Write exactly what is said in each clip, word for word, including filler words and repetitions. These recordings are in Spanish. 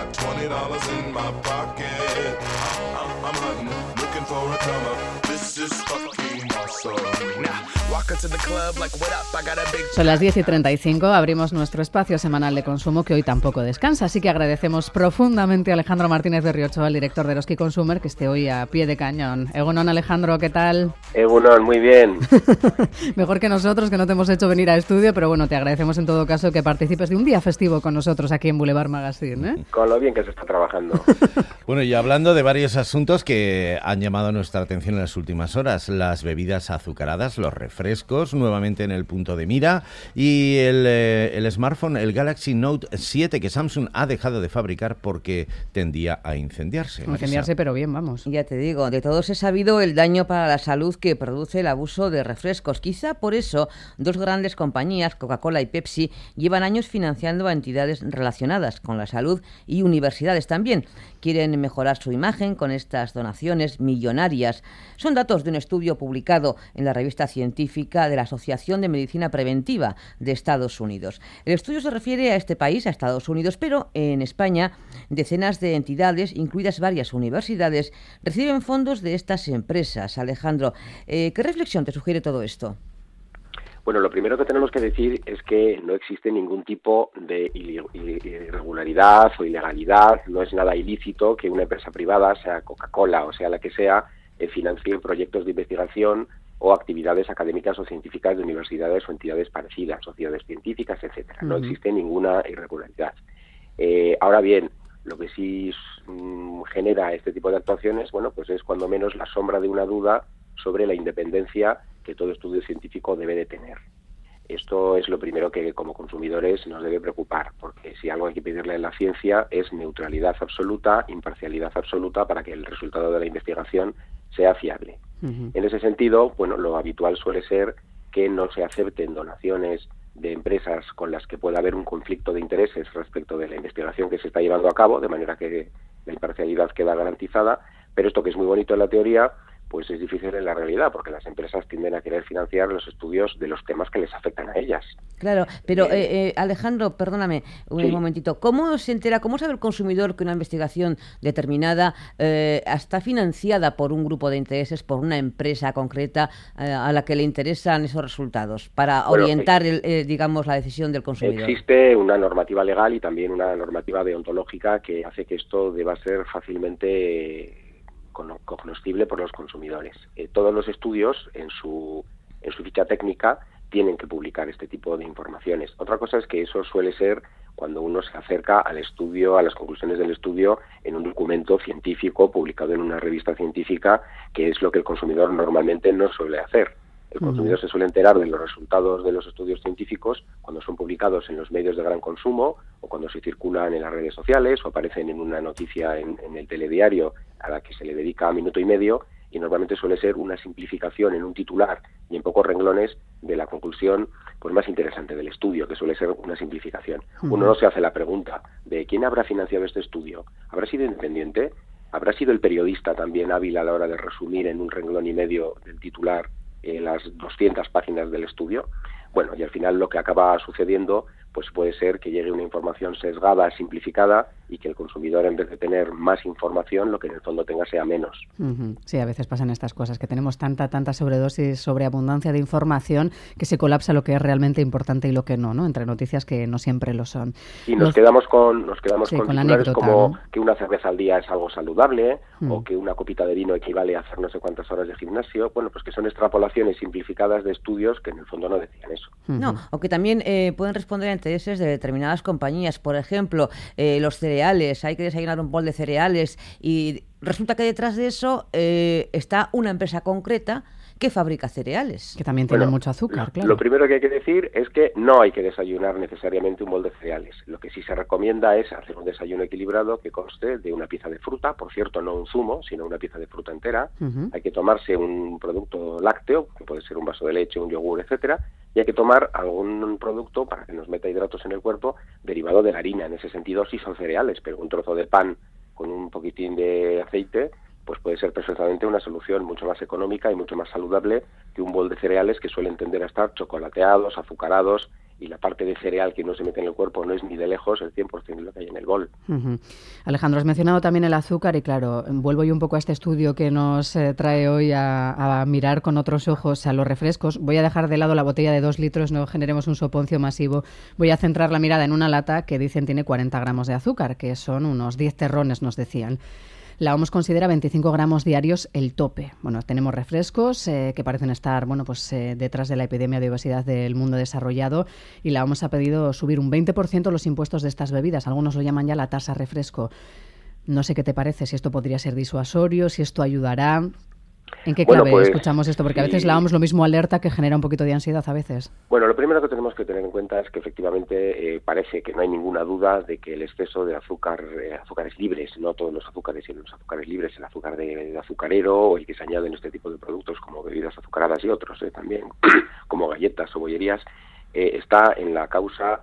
got twenty dollars in my pocket. I'm, I'm hunting, looking for a come up. This is fucking awesome. Now, walk into the club like, what up? I got a big... Son las diez y treinta y cinco, abrimos nuestro espacio semanal de consumo que hoy tampoco descansa, así que agradecemos profundamente a Alejandro Martínez de Riochoa, el director de Eroski Consumer, que esté hoy a pie de cañón. Egunon, Alejandro, ¿qué tal? Egunon, muy bien. Mejor que nosotros, que no te hemos hecho venir a estudio, pero bueno, te agradecemos en todo caso que participes de un día festivo con nosotros aquí en Boulevard Magazine, ¿eh? Con lo bien que se está trabajando. Bueno, y hablando de varios asuntos que han llamado nuestra atención en las últimas horas, las bebidas azucaradas, los refrescos, nuevamente en el punto de mira, y el, eh, el smartphone, el Galaxy Note siete, que Samsung ha dejado de fabricar porque tendía a incendiarse. Incendiarse, Marisa. pero bien, vamos. Ya te digo, de todos he sabido el daño para la salud que produce el abuso de refrescos. Quizá por eso dos grandes compañías, Coca-Cola y Pepsi, llevan años financiando a entidades relacionadas con la salud y universidades también. Quieren mejorar su imagen con estas donaciones millonarias. Son datos de un estudio publicado en la revista científica de la Asociación de Medicina Preventiva de Estados Unidos. El estudio se refiere a este país, a Estados Unidos, pero en España decenas de entidades, incluidas varias universidades, reciben fondos de estas empresas. Alejandro, eh, ¿qué reflexión te sugiere todo esto? Bueno, lo primero que tenemos que decir es que no existe ningún tipo de irregularidad o ilegalidad, no es nada ilícito que una empresa privada, sea Coca-Cola o sea la que sea, eh, financie proyectos de investigación o actividades académicas o científicas de universidades o entidades parecidas, sociedades científicas, etcétera. Uh-huh. No existe ninguna irregularidad. Eh, ahora bien, lo que sí mm, genera este tipo de actuaciones, bueno, pues es cuando menos la sombra de una duda sobre la independencia que todo estudio científico debe de tener. Esto es lo primero que como consumidores nos debe preocupar, porque si algo hay que pedirle a la ciencia es neutralidad absoluta, imparcialidad absoluta para que el resultado de la investigación sea fiable. Uh-huh. En ese sentido, bueno, lo habitual suele ser que no se acepten donaciones de empresas con las que pueda haber un conflicto de intereses respecto de la investigación que se está llevando a cabo, de manera que la imparcialidad queda garantizada, pero esto que es muy bonito en la teoría, pues es difícil en la realidad, porque las empresas tienden a querer financiar los estudios de los temas que les afectan a ellas. Claro, pero eh, eh, Alejandro, perdóname un sí. momentito, ¿cómo se entera, cómo sabe el consumidor que una investigación determinada eh, está financiada por un grupo de intereses, por una empresa concreta eh, a la que le interesan esos resultados, para bueno, orientar, el, eh, digamos, la decisión del consumidor? Existe una normativa legal y también una normativa deontológica que hace que esto deba ser fácilmente cognoscible por los consumidores. Eh, todos los estudios en su en su ficha técnica tienen que publicar este tipo de informaciones. Otra cosa es que eso suele ser cuando uno se acerca al estudio, a las conclusiones del estudio en un documento científico publicado en una revista científica, que es lo que el consumidor normalmente no suele hacer. El consumidor uh-huh. se suele enterar de los resultados de los estudios científicos cuando son publicados en los medios de gran consumo o cuando se circulan en las redes sociales o aparecen en una noticia en, en el telediario a la que se le dedica minuto y medio, y normalmente suele ser una simplificación en un titular y en pocos renglones de la conclusión pues más interesante del estudio, que suele ser una simplificación. Uh-huh. Uno no se hace la pregunta de quién habrá financiado este estudio. ¿Habrá sido independiente? ¿Habrá sido el periodista también hábil a la hora de resumir en un renglón y medio del titular eh, las doscientas páginas del estudio? Bueno, y al final lo que acaba sucediendo pues puede ser que llegue una información sesgada, simplificada, y que el consumidor, en vez de tener más información, lo que en el fondo tenga sea menos. Uh-huh. Sí, a veces pasan estas cosas, que tenemos tanta, tanta sobredosis, sobreabundancia de información, que se colapsa lo que es realmente importante y lo que no, ¿no? Entre noticias que no siempre lo son. Y nos los... quedamos con nos quedamos sí, con, con titulares anécdota, como ¿no? que una cerveza al día es algo saludable, uh-huh. o que una copita de vino equivale a hacer no sé cuántas horas de gimnasio. Bueno, pues que son extrapolaciones simplificadas de estudios que en el fondo no decían eso. Uh-huh. No, o que también eh, pueden responder a intereses de determinadas compañías. Por ejemplo, eh, los cereales, hay que desayunar un bol de cereales y resulta que detrás de eso eh, está una empresa concreta que fabrica cereales. Que también tienen bueno, mucho azúcar, lo, claro. Lo primero que hay que decir es que no hay que desayunar necesariamente un bol de cereales. Lo que sí se recomienda es hacer un desayuno equilibrado que conste de una pieza de fruta, por cierto, no un zumo, sino una pieza de fruta entera. Uh-huh. Hay que tomarse un producto lácteo, que puede ser un vaso de leche, un yogur, etcétera, y hay que tomar algún producto para que nos meta hidratos en el cuerpo derivado de la harina. En ese sentido sí son cereales, pero un trozo de pan con un poquitín de aceite pues puede ser perfectamente una solución mucho más económica y mucho más saludable que un bol de cereales que suelen tender a estar chocolateados, azucarados y la parte de cereal que no se mete en el cuerpo no es ni de lejos el cien por ciento de lo que hay en el bol. Uh-huh. Alejandro, has mencionado también el azúcar y claro, vuelvo yo un poco a este estudio que nos eh, trae hoy a, a mirar con otros ojos a los refrescos. Voy a dejar de lado la botella de dos litros, no generemos un soponcio masivo. Voy a centrar la mirada en una lata que dicen tiene cuarenta gramos de azúcar, que son unos diez terrones, nos decían. La O M S considera veinticinco gramos diarios el tope. Bueno, tenemos refrescos eh, que parecen estar bueno, pues, eh, detrás de la epidemia de obesidad del mundo desarrollado y la O M S ha pedido subir un veinte por ciento los impuestos de estas bebidas. Algunos lo llaman ya la tasa refresco. No sé qué te parece, si esto podría ser disuasorio, si esto ayudará. ¿En qué clave bueno, pues, escuchamos esto? Porque sí. a veces la O M S lo mismo alerta que genera un poquito de ansiedad a veces. Bueno, lo primero que tenemos que tener en cuenta es que efectivamente eh, parece que no hay ninguna duda de que el exceso de azúcar, eh, azúcares libres, no todos los azúcares, sino los azúcares libres, el azúcar de, de azucarero o el que se añade en este tipo de productos como bebidas azucaradas y otros eh, también, como galletas o bollerías, eh, está en la causa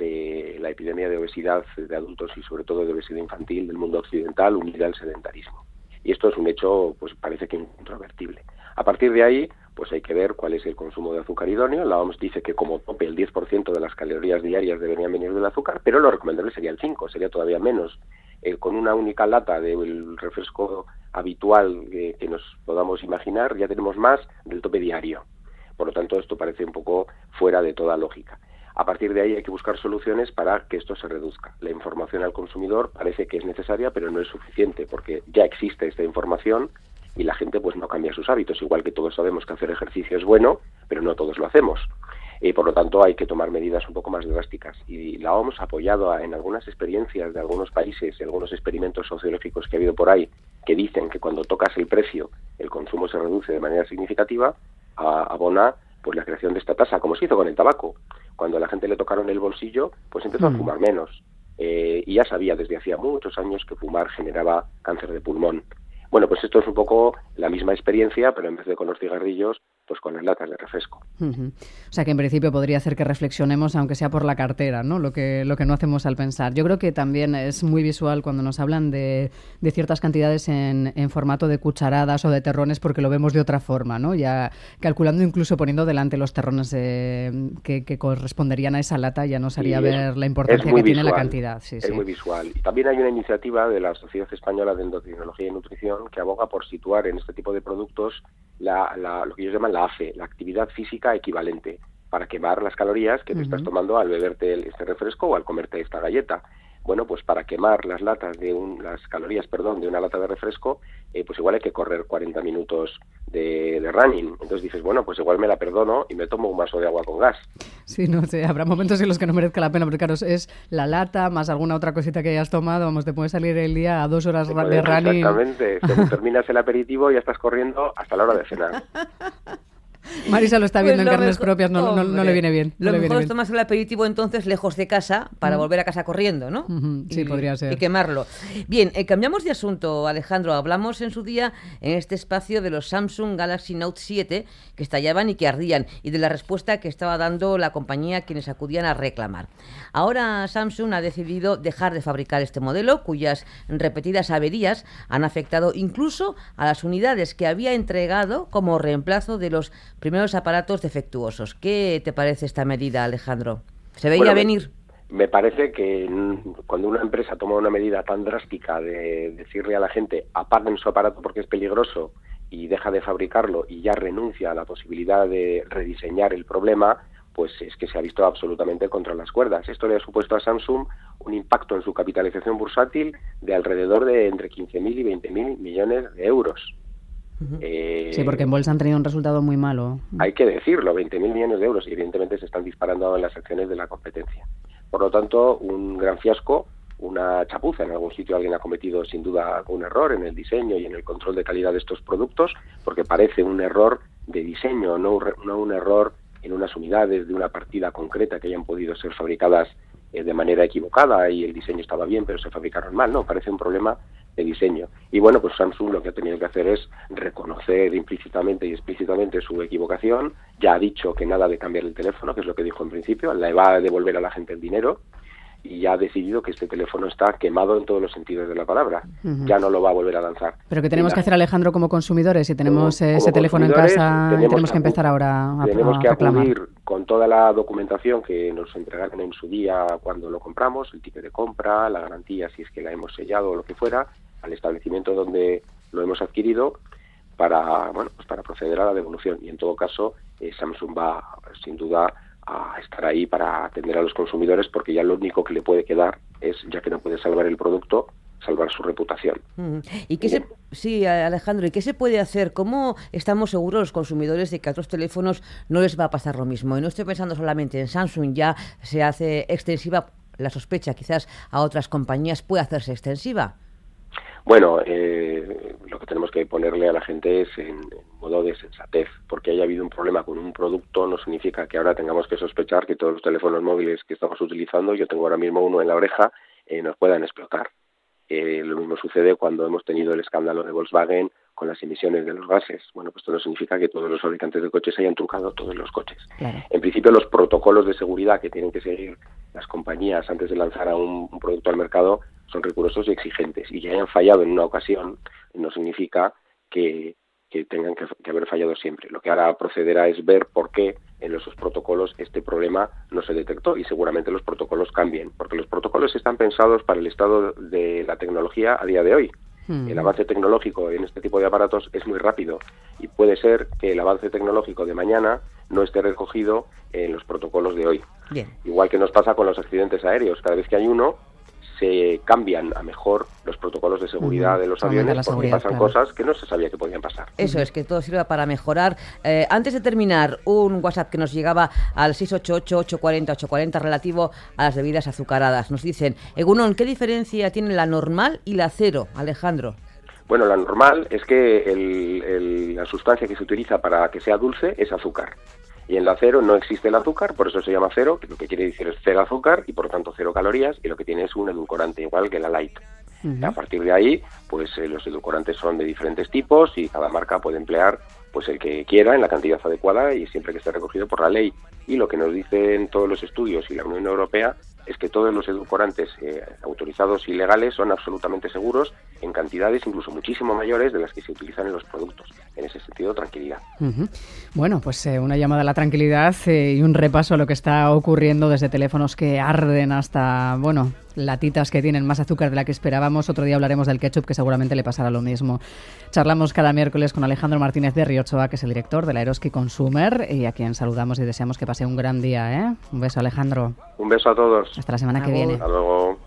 de la epidemia de obesidad de adultos y sobre todo de obesidad infantil del mundo occidental unida al sedentarismo. Y esto es un hecho, pues parece que incontrovertible. A partir de ahí, pues hay que ver cuál es el consumo de azúcar idóneo. La O M S dice que como tope el diez por ciento de las calorías diarias deberían venir del azúcar, pero lo recomendable sería el cinco, sería todavía menos. Eh, con una única lata del refresco habitual que, que nos podamos imaginar, ya tenemos más del tope diario. Por lo tanto, esto parece un poco fuera de toda lógica. A partir de ahí hay que buscar soluciones para que esto se reduzca. La información al consumidor parece que es necesaria, pero no es suficiente, porque ya existe esta información y la gente pues no cambia sus hábitos. Igual que todos sabemos que hacer ejercicio es bueno, pero no todos lo hacemos. Y por lo tanto hay que tomar medidas un poco más drásticas. Y la O M S ha apoyado a, en algunas experiencias de algunos países, y algunos experimentos sociológicos que ha habido por ahí, que dicen que cuando tocas el precio, el consumo se reduce de manera significativa, a, abona pues la creación de esta tasa, como se hizo con el tabaco. Cuando a la gente le tocaron el bolsillo, pues empezó mm. a fumar menos. Eh, y ya sabía desde hacía muchos años que fumar generaba cáncer de pulmón. Bueno, pues esto es un poco la misma experiencia, pero en vez de con los cigarrillos, pues con las latas de refresco. Uh-huh. O sea que en principio podría hacer que reflexionemos, aunque sea por la cartera, ¿no? Lo que, lo que no hacemos al pensar. Yo creo que también es muy visual cuando nos hablan de, de ciertas cantidades en, en formato de cucharadas o de terrones, porque lo vemos de otra forma, ¿no? Ya calculando, incluso poniendo delante los terrones eh, que, que corresponderían a esa lata, ya nos haría sí, ver la importancia que visual, tiene la cantidad. Sí, es sí. muy visual. Y también hay una iniciativa de la Sociedad Española de Endocrinología y Nutrición que aboga por situar en este tipo de productos la, la, lo que ellos llaman la A F E, la actividad física equivalente, para quemar las calorías que uh-huh. te estás tomando al beberte el, este refresco o al comerte esta galleta. Bueno, pues para quemar las latas de un, las calorías, perdón, de una lata de refresco, eh, pues igual hay que correr cuarenta minutos de, de running. Entonces dices, bueno, pues igual me la perdono y me tomo un vaso de agua con gas. Sí, no sé, habrá momentos en los que no merezca la pena, porque claro, es la lata más alguna otra cosita que hayas tomado, vamos, te puede salir el día a dos horas de running. Exactamente, según terminas el aperitivo ya estás corriendo hasta la hora de cenar. Marisa lo está viendo pues en carnes mejor, propias, no, no, no le viene bien. No lo le mejor viene es tomarse el aperitivo entonces lejos de casa para uh-huh. volver a casa corriendo, ¿no? Uh-huh. Sí, y, podría ser. Y quemarlo. Bien, eh, cambiamos de asunto, Alejandro. Hablamos en su día en este espacio de los Samsung Galaxy Note siete que estallaban y que ardían y de la respuesta que estaba dando la compañía a quienes acudían a reclamar. Ahora Samsung ha decidido dejar de fabricar este modelo, cuyas repetidas averías han afectado incluso a las unidades que había entregado como reemplazo de los primeros aparatos defectuosos. ¿Qué te parece esta medida, Alejandro? ¿Se veía bueno, venir? Me, me parece que cuando una empresa toma una medida tan drástica de decirle a la gente apaguen su aparato porque es peligroso y deja de fabricarlo y ya renuncia a la posibilidad de rediseñar el problema, pues es que se ha visto absolutamente contra las cuerdas. Esto le ha supuesto a Samsung un impacto en su capitalización bursátil de alrededor de entre quince mil y veinte mil millones de euros. Uh-huh. Eh, sí, porque en bolsa han tenido un resultado muy malo. Hay que decirlo, veinte mil millones de euros y evidentemente se están disparando en las acciones de la competencia. Por lo tanto, un gran fiasco, una chapuza. En algún sitio alguien ha cometido sin duda algún error en el diseño y en el control de calidad de estos productos, porque parece un error de diseño, no, no un error en unas unidades de una partida concreta que hayan podido ser fabricadas eh, de manera equivocada y el diseño estaba bien pero se fabricaron mal. No, parece un problema de diseño. Y bueno, pues Samsung lo que ha tenido que hacer es reconocer implícitamente y explícitamente su equivocación. Ya ha dicho que nada de cambiar el teléfono, que es lo que dijo en principio, le va a devolver a la gente el dinero. y ya ha decidido que este teléfono está quemado en todos los sentidos de la palabra. Uh-huh. Ya no lo va a volver a lanzar. Pero ¿qué tenemos la, que hacer, Alejandro, como consumidores? Si tenemos como, ese como teléfono en casa, tenemos, tenemos que empezar ahora a, tenemos a que reclamar. acudir con toda la documentación que nos entregaron en su día cuando lo compramos, el ticket de compra, la garantía si es que la hemos sellado o lo que fuera, al establecimiento donde lo hemos adquirido, para bueno pues para proceder a la devolución. Y en todo caso, eh, Samsung va sin duda a estar ahí para atender a los consumidores, porque ya lo único que le puede quedar es, ya que no puede salvar el producto, salvar su reputación. Uh-huh. ¿Y qué se, sí, Alejandro, ¿y qué se puede hacer? ¿Cómo estamos seguros los consumidores de que a otros teléfonos no les va a pasar lo mismo? Y no estoy pensando solamente en Samsung, ya se hace extensiva la sospecha, quizás a otras compañías puede hacerse extensiva. Bueno, eh, lo que tenemos que ponerle a la gente es en, en modo de sensatez, porque haya habido un problema con un producto no significa que ahora tengamos que sospechar que todos los teléfonos móviles que estamos utilizando, yo tengo ahora mismo uno en la oreja, eh, nos puedan explotar. Eh, lo mismo sucede cuando hemos tenido el escándalo de Volkswagen con las emisiones de los gases. Bueno, pues esto no significa que todos los fabricantes de coches hayan trucado todos los coches. Claro. En principio, los protocolos de seguridad que tienen que seguir las compañías antes de lanzar a un, un producto al mercado son rigurosos y exigentes. Y que hayan fallado en una ocasión no significa que, que tengan que, que haber fallado siempre. Lo que ahora procederá es ver por qué en los protocolos este problema no se detectó, y seguramente los protocolos cambien, porque los protocolos están pensados para el estado de la tecnología a día de hoy. Mm. El avance tecnológico en este tipo de aparatos es muy rápido y puede ser que el avance tecnológico de mañana no esté recogido en los protocolos de hoy. Bien. Igual que nos pasa con los accidentes aéreos, cada vez que hay uno se cambian a mejor los protocolos de seguridad uh-huh. de los aviones, porque seguridad, pasan claro. cosas que no se sabía que podían pasar. Eso uh-huh. es, que todo sirva para mejorar. Eh, antes de terminar, un WhatsApp que nos llegaba al seis ocho ocho, ocho cuatro cero, ocho cuatro cero relativo a las bebidas azucaradas. Nos dicen, Egunon, ¿qué diferencia tienen la normal y la cero, Alejandro? Bueno, la normal es que el, el, la sustancia que se utiliza para que sea dulce es azúcar. Y en la cero no existe el azúcar, por eso se llama cero, que lo que quiere decir es cero azúcar y por lo tanto cero calorías, y lo que tiene es un edulcorante igual que la light. Uh-huh. A partir de ahí, pues eh, los edulcorantes son de diferentes tipos y cada marca puede emplear pues el que quiera en la cantidad adecuada y siempre que esté recogido por la ley. Y lo que nos dicen todos los estudios y la Unión Europea es que todos los edulcorantes eh, autorizados y legales son absolutamente seguros en cantidades incluso muchísimo mayores de las que se utilizan en los productos. En ese sentido, tranquilidad. Uh-huh. Bueno, pues eh, una llamada a la tranquilidad eh, y un repaso a lo que está ocurriendo, desde teléfonos que arden hasta, bueno, latitas que tienen más azúcar de la que esperábamos. Otro día hablaremos del ketchup, que seguramente le pasará lo mismo. Charlamos cada miércoles con Alejandro Martínez de Riochoa, que es el director de la Eroski Consumer, y a quien saludamos y deseamos que pase un gran día, ¿eh? Un beso, Alejandro. Un beso a todos. Hasta la semana que viene. Hasta luego.